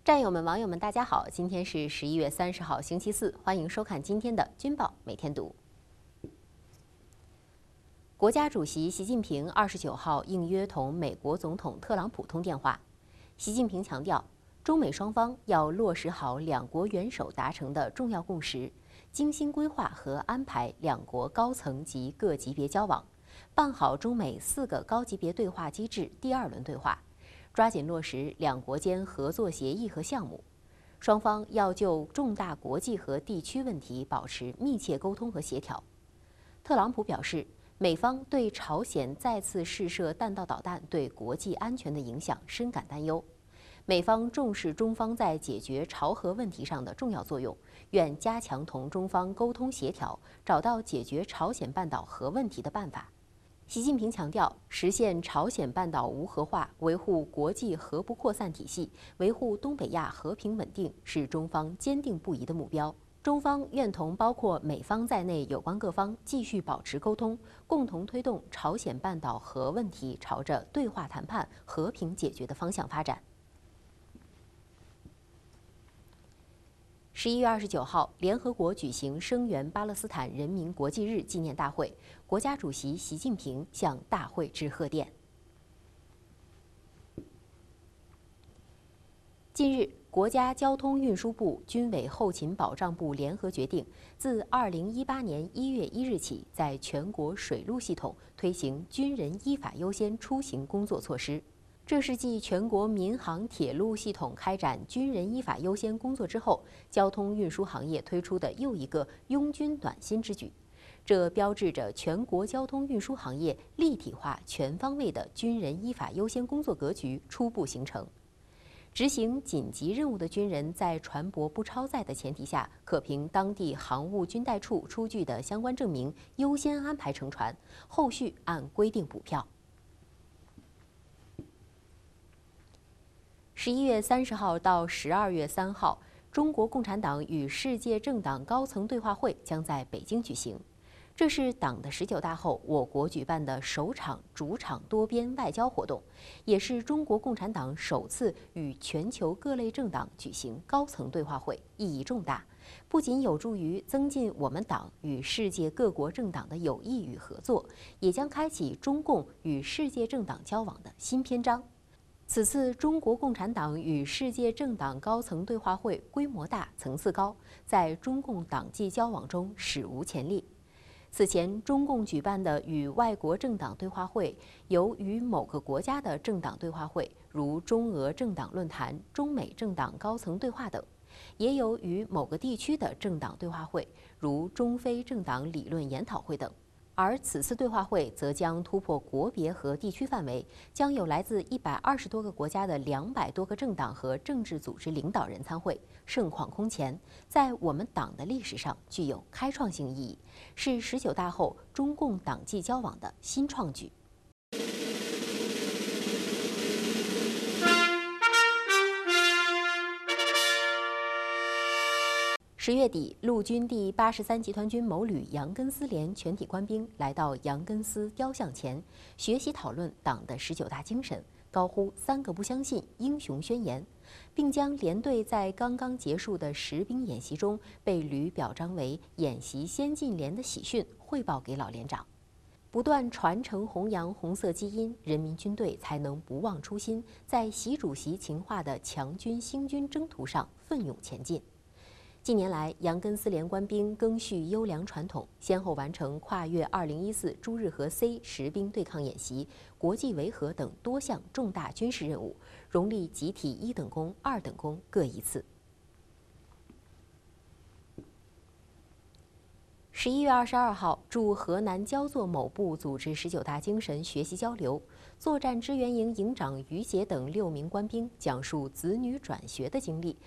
战友们、网友们，大家好！今天是11月30号，星期四，欢迎收看今天的《军报每天读》。国家主席习近平29号应约同美国总统特朗普通电话。习近平强调，中美双方要落实好两国元首达成的重要共识，精心规划和安排两国高层级各级别交往，办好中美4个高级别对话机制第2轮对话，抓紧落实两国间合作协议和项目。双方要就重大国际和地区问题保持密切沟通和协调。特朗普表示，美方对朝鲜再次试射弹道导弹对国际安全的影响深感担忧。美方重视中方在解决朝核问题上的重要作用，愿加强同中方沟通协调，找到解决朝鲜半岛核问题的办法。习近平强调，实现朝鲜半岛无核化，维护国际核不扩散体系，维护东北亚和平稳定是中方坚定不移的目标。中方愿同包括美方在内有关各方继续保持沟通，共同推动朝鲜半岛核问题朝着对话谈判、和平解决的方向发展。11月29号，联合国举行声援巴勒斯坦人民国际日纪念大会，国家主席习近平向大会致贺电。近日，国家交通运输部、军委后勤保障部联合决定，自2018年1月1日起，在全国水路系统推行军人依法优先出行工作措施。这是继全国民航铁路系统开展军人依法优先工作之后，交通运输行业推出的又一个拥军暖心之举。这标志着全国交通运输行业立体化、全方位的军人依法优先工作格局初步形成。执行紧急任务的军人在船舶不超载的前提下，可凭当地航务军代处出具的相关证明，优先安排乘船，后续按规定补票。11月30号到12月3号，中国共产党与世界政党高层对话会将在北京举行。这是党的19大后我国举办的首场主场多边外交活动，也是中国共产党首次与全球各类政党举行高层对话会，意义重大，不仅有助于增进我们党与世界各国政党的友谊与合作，也将开启中共与世界政党交往的新篇章。此次中国共产党与世界政党高层对话会规模大、层次高，在中共党际交往中史无前例。此前，中共举办的与外国政党对话会，有与某个国家的政党对话会，如中俄政党论坛、中美政党高层对话等；也有与某个地区的政党对话会，如中非政党理论研讨会等。而此次对话会则将突破国别和地区范围，将有来自120多个国家的200多个政党和政治组织领导人参会，盛况空前，在我们党的历史上具有开创性意义，是19大后中共党际交往的新创举。10月底，陆军第83集团军某旅杨根思连全体官兵来到杨根思雕像前，学习讨论党的19大精神，高呼3个不相信、英雄宣言，并将连队在刚刚结束的实兵演习中被旅表彰为演习先进连的喜讯汇报给老连长。不断传承弘扬红色基因，人民军队才能不忘初心，在习主席情化的强军兴军征途上奋勇前进。近年来，杨根思连官兵更续优良传统，先后完成跨越2014朱日和 C 实兵对抗演习、国际维和等多项重大军事任务，荣立集体1等功、2等功各1次。11月22号，驻河南焦作某部组织19大精神学习交流，作战支援营营长于杰等6名官兵讲述子女转学的经历，